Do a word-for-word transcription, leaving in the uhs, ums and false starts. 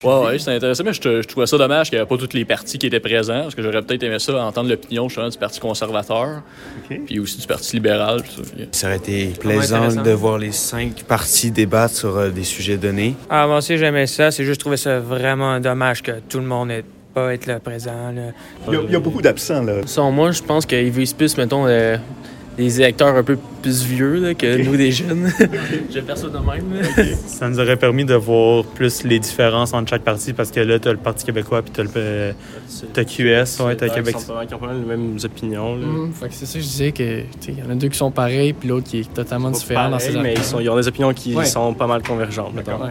Ouais, ouais, c'était intéressant, mais je, te- je trouvais ça dommage qu'il n'y avait pas tous les partis qui étaient présents, parce que j'aurais peut-être aimé ça, entendre l'opinion justement du Parti conservateur, OK. puis aussi du Parti libéral. Tout ça. Ça aurait été plaisant intéressant. de voir les cinq partis débattre sur euh, des sujets donnés. Ah, moi aussi, j'aimais ça. C'est juste, je trouvais ça vraiment dommage que tout le monde n'ait pas être là présent. Là. Il y a, il y a beaucoup d'absents, là. Selon moi, je pense qu'ils visent plus, mettons, euh, des électeurs un peu plus vieux là, que Ok. nous, des jeunes. Je perçois de même. là. Ça nous aurait permis de voir plus les différences entre chaque parti parce que là, t'as le Parti québécois puis t'as le euh, t'as Q S, ouais, t'as Québec. Qui ont pas mal les mêmes opinions. Là. Mmh, fait que c'est ça que je disais que il y en a deux qui sont pareils puis l'autre qui est totalement Pas différent dans pareil, ses mais ils, arguments. sont, ils ont des opinions qui Ouais. sont pas mal convergentes. mettons. Ouais.